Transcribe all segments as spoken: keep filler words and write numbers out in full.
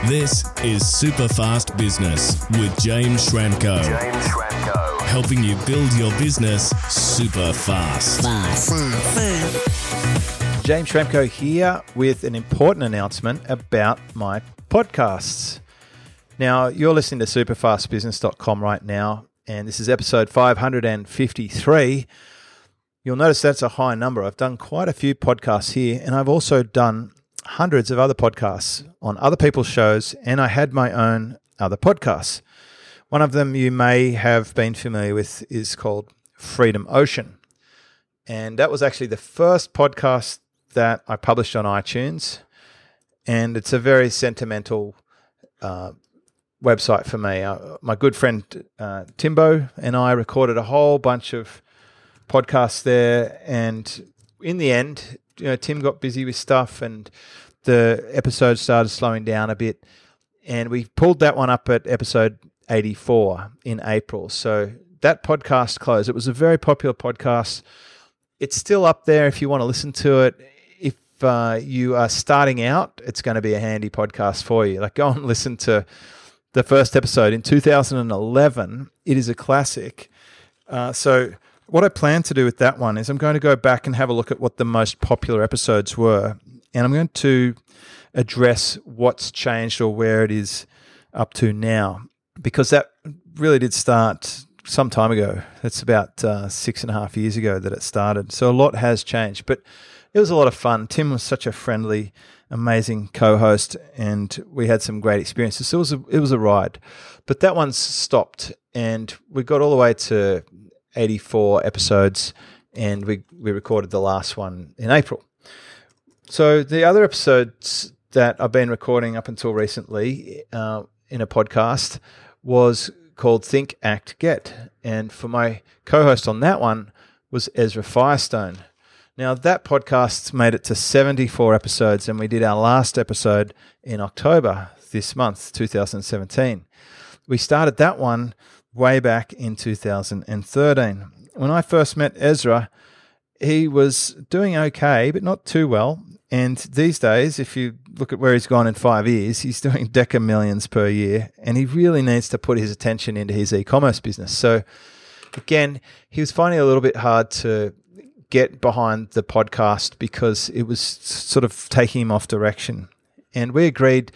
This is Superfast Business with James Schramko. James Schramko. Helping you build your business super fast. Fast. Fast. James Schramko here with an important announcement about my podcasts. Now, you're listening to superfast business dot com right now, and this is episode five hundred fifty-three. You'll notice that's a high number. I've done quite a few podcasts here, and I've also done hundreds of other podcasts on other people's shows, and I had my own other podcasts. One of them you may have been familiar with is called Freedom Ocean, and that was actually the first podcast that I published on iTunes, and it's a very sentimental uh, website for me. Uh, my good friend uh, Timbo and I recorded a whole bunch of podcasts there, and in the end, you know, Tim got busy with stuff and the episode started slowing down a bit, and we pulled that one up at episode eighty-four in April. So that podcast closed. It was a very popular podcast. It's still up there if you want to listen to it. If uh, you are starting out, it's going to be a handy podcast for you. Like, go and listen to the first episode in two thousand eleven. It is a classic. Uh, so what I plan to do with that one is I'm going to go back and have a look at what the most popular episodes were, and I'm going to address what's changed or where it is up to now, because that really did start some time ago. It's about uh, six and a half years ago that it started. So a lot has changed, but it was a lot of fun. Tim was such a friendly, amazing co-host, and we had some great experiences. So it was a, it was a ride, but that one's stopped, and we got all the way to eighty-four episodes, and we, we recorded the last one in April. So the other episodes that I've been recording up until recently uh, in a podcast was called Think, Act, Get. And for my co-host on that one was Ezra Firestone. Now, that podcast made it to seventy-four episodes, and we did our last episode in October this month, two thousand seventeen. We started that one way back in two thousand thirteen. When I first met Ezra, he was doing okay, but not too well. And these days, if you look at where he's gone in five years, he's doing deca millions per year, and he really needs to put his attention into his e-commerce business. So again, he was finding it a little bit hard to get behind the podcast because it was sort of taking him off direction. And we agreed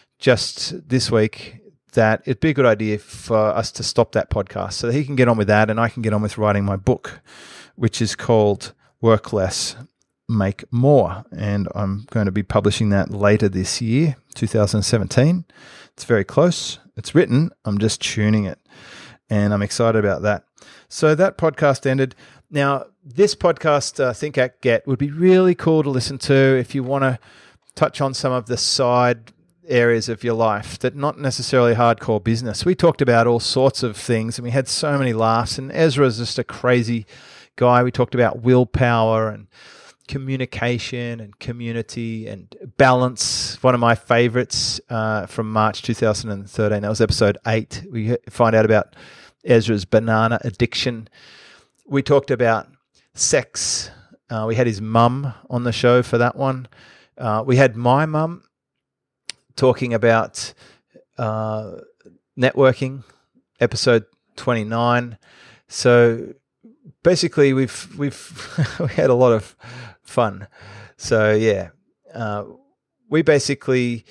just this week that it'd be a good idea for us to stop that podcast so that he can get on with that and I can get on with writing my book, which is called Work Less, Make More. And I'm going to be publishing that later this year, two thousand seventeen. It's very close. It's written. I'm just tuning it. And I'm excited about that. So that podcast ended. Now, this podcast, uh, Think, Act, Get, would be really cool to listen to if you want to touch on some of the side areas of your life that not necessarily hardcore business. We talked about all sorts of things, and we had so many laughs, and Ezra's just a crazy guy. We talked about willpower and communication and community and balance. One of my favorites uh, from March two thousand thirteen, that was episode eight. We find out about Ezra's banana addiction. We talked about sex. Uh, we had his mum on the show for that one. Uh, we had my mum talking about uh, networking, episode twenty-nine. So basically, we've we've we had a lot of fun. So yeah, uh, we basically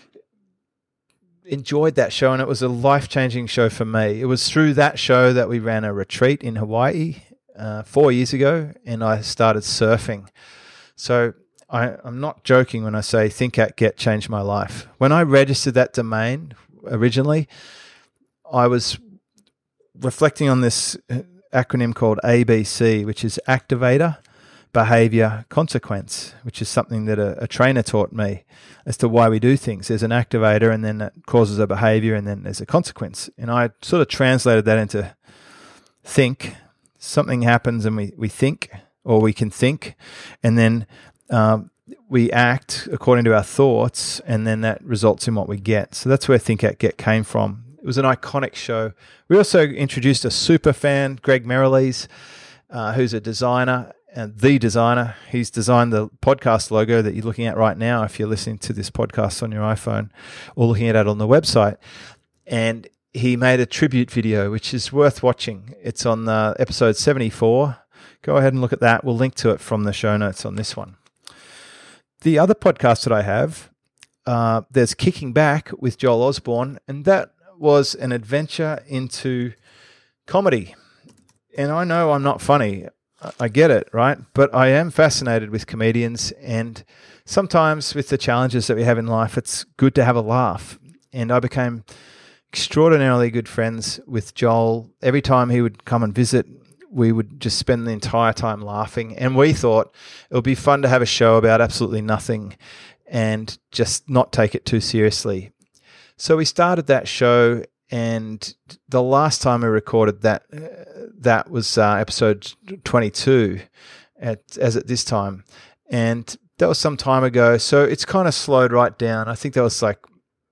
enjoyed that show, and it was a life-changing show for me. It was through that show that we ran a retreat in Hawaii uh, four years ago, and I started surfing. So I, I'm not joking when I say Think, Act, Get changed my life. When I registered that domain originally, I was reflecting on this acronym called A B C, which is Activator, Behavior, Consequence, which is something that a, a trainer taught me as to why we do things. There's an activator, and then it causes a behavior, and then there's a consequence. And I sort of translated that into think. Something happens and we, we think, or we can think, and then um, we act according to our thoughts, and then that results in what we get. So that's where Think, Act, Get came from. It was an iconic show. We also introduced a super fan, Greg Merrilees, uh, who's a designer, uh, the designer. He's designed the podcast logo that you're looking at right now if you're listening to this podcast on your iPhone or looking at it on the website. And he made a tribute video, which is worth watching. It's on uh, episode seventy-four. Go ahead and look at that. We'll link to it from the show notes on this one. The other podcast that I have, uh, there's Kicking Back with Joel Osborne, and that was an adventure into comedy. And I know I'm not funny. I get it, right? But I am fascinated with comedians, and sometimes with the challenges that we have in life, it's good to have a laugh. And I became extraordinarily good friends with Joel. Every time he would come and visit, we would just spend the entire time laughing. And we thought it would be fun to have a show about absolutely nothing and just not take it too seriously. So we started that show, and the last time we recorded that, uh, that was uh, episode twenty-two at, as at this time. And that was some time ago. So it's kind of slowed right down. I think that was like,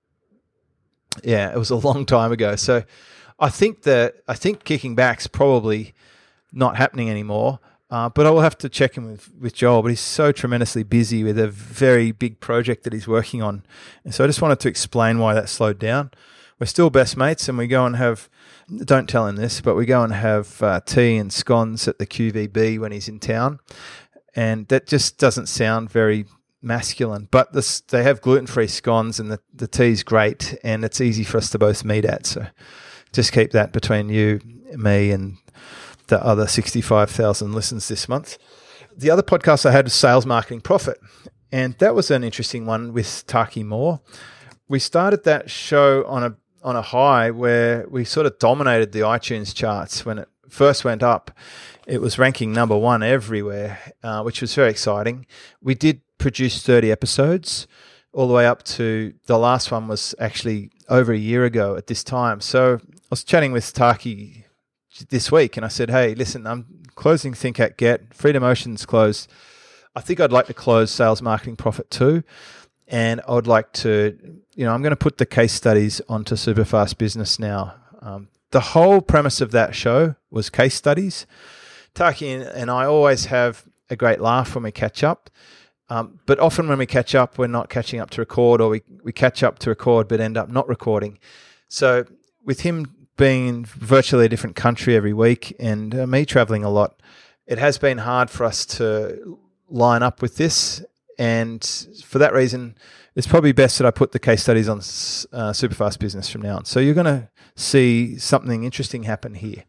yeah, it was a long time ago. So I think that, I think Kicking Back's probably not happening anymore, uh, but I will have to check in with, with Joel, but he's so tremendously busy with a very big project that he's working on. And so I just wanted to explain why that slowed down. We're still best mates, and we go and have, don't tell him this, but we go and have uh, tea and scones at the Q V B when he's in town. And that just doesn't sound very masculine, but this, they have gluten-free scones, and the, the tea's great, and it's easy for us to both meet at. So just keep that between you, me, and the other sixty-five thousand listens this month. The other podcast I had was Sales Marketing Profit, and that was an interesting one with Taki Moore. We started that show on a on a high where we sort of dominated the iTunes charts. When it first went up, it was ranking number one everywhere, uh, which was very exciting. We did produce thirty episodes, all the way up to the last one was actually over a year ago at this time. So I was chatting with Taki this week, and I said, hey, listen, I'm closing Think Act Get. Freedom Ocean's closed. I think I'd like to close Sales Marketing Profit too, and I would like to, you know, I'm going to put the case studies onto Superfast Business now. Um, the whole premise of that show was case studies. Taki and I always have a great laugh when we catch up, um, but often when we catch up, we're not catching up to record, or we, we catch up to record but end up not recording. So with him being in virtually a different country every week, and uh, me traveling a lot, it has been hard for us to line up with this. And for that reason, it's probably best that I put the case studies on uh, Superfast Business from now on. So you're going to see something interesting happen here.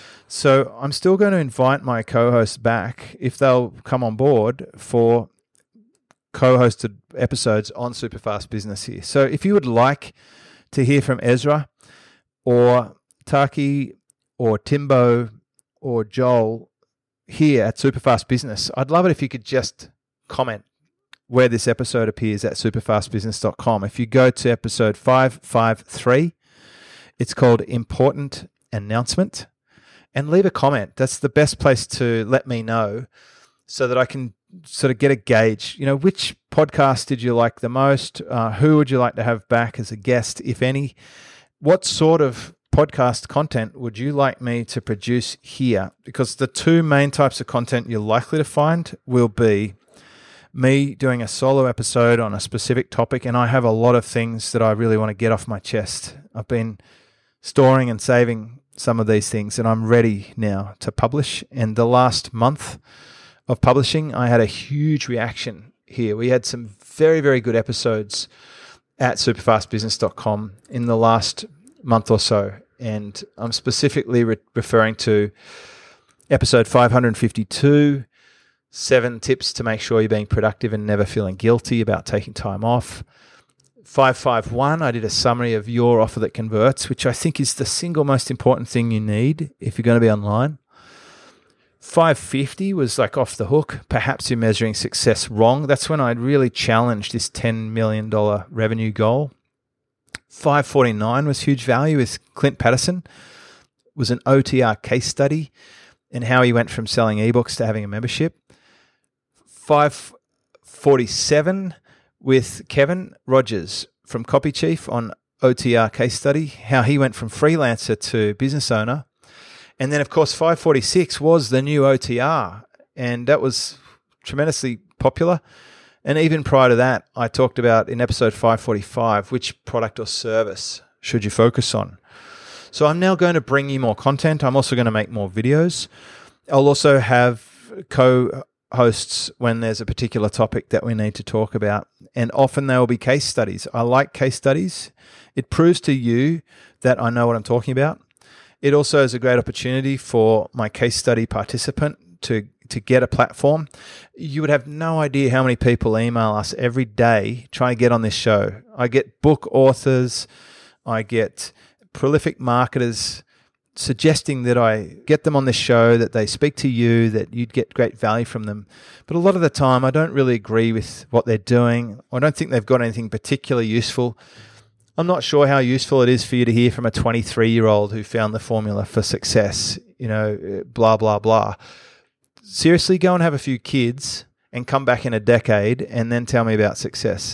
So I'm still going to invite my co-hosts back if they'll come on board for co-hosted episodes on Superfast Business here. So if you would like to hear from Ezra or Taki or Timbo or Joel here at Superfast Business, I'd love it if you could just comment where this episode appears at superfast business dot com. If you go to episode five fifty-three, it's called Important Announcement, and leave a comment. That's the best place to let me know so that I can sort of get a gauge. You know, which podcast did you like the most? Uh, who would you like to have back as a guest, if any? What sort of podcast content would you like me to produce here? Because the two main types of content you're likely to find will be me doing a solo episode on a specific topic, and I have a lot of things that I really want to get off my chest. I've been storing and saving some of these things, and I'm ready now to publish. And the last month of publishing, I had a huge reaction here. We had some very, very good episodes at superfast business dot com in the last month or so. And I'm specifically re- referring to episode five fifty-two, seven tips to make sure you're being productive and never feeling guilty about taking time off. five fifty-one, I did a summary of your offer that converts, which I think is the single most important thing you need if you're going to be online. five fifty was like off the hook. Perhaps you're measuring success wrong. That's when I really challenged this ten million dollars revenue goal. five forty-nine was huge value with Clint Patterson. It was an O T R case study and how he went from selling ebooks to having a membership. five forty-seven with Kevin Rogers from Copy Chief on O T R case study, how he went from freelancer to business owner. And then, of course, five forty-six was the new O T R, and that was tremendously popular. And even prior to that, I talked about in episode five forty-five, which product or service should you focus on? So I'm now going to bring you more content. I'm also going to make more videos. I'll also have co-hosts when there's a particular topic that we need to talk about. And often there will be case studies. I like case studies. It proves to you that I know what I'm talking about. It also is a great opportunity for my case study participant to to get a platform. You would have no idea how many people email us every day trying to get on this show. I get book authors, I get prolific marketers suggesting that I get them on this show, that they speak to you, that you'd get great value from them. But a lot of the time, I don't really agree with what they're doing. I don't think they've got anything particularly useful. I'm not sure how useful it is for you to hear from a twenty-three-year-old who found the formula for success, you know, blah, blah, blah. Seriously, go and have a few kids and come back in a decade and then tell me about success.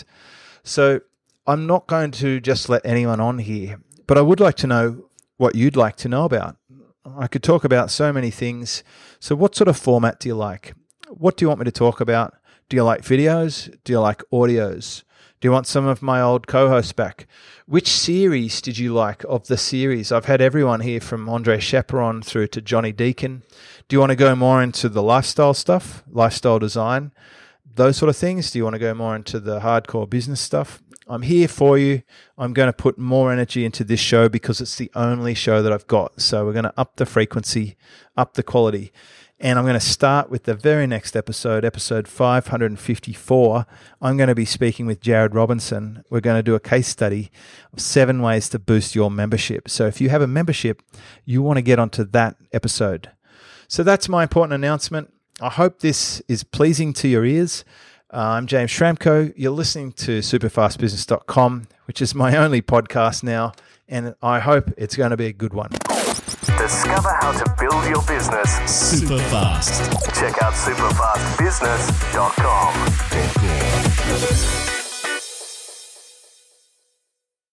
So I'm not going to just let anyone on here, but I would like to know what you'd like to know about. I could talk about so many things. So what sort of format do you like? What do you want me to talk about? Do you like videos? Do you like audios? Do you want some of my old co-hosts back? Which series did you like of the series? I've had everyone here from Andre Chaperon through to Johnny Deacon. Do you want to go more into the lifestyle stuff, lifestyle design, those sort of things? Do you want to go more into the hardcore business stuff? I'm here for you. I'm going to put more energy into this show because it's the only show that I've got. So we're going to up the frequency, up the quality. And I'm going to start with the very next episode, episode five fifty-four. I'm going to be speaking with Jared Robinson. We're going to do a case study of seven ways to boost your membership. So if you have a membership, you want to get onto that episode. So that's my important announcement. I hope this is pleasing to your ears. Uh, I'm James Schramko. You're listening to super fast business dot com, which is my only podcast now, and I hope it's going to be a good one. Discover how to build your business super fast. Check out super fast business dot com.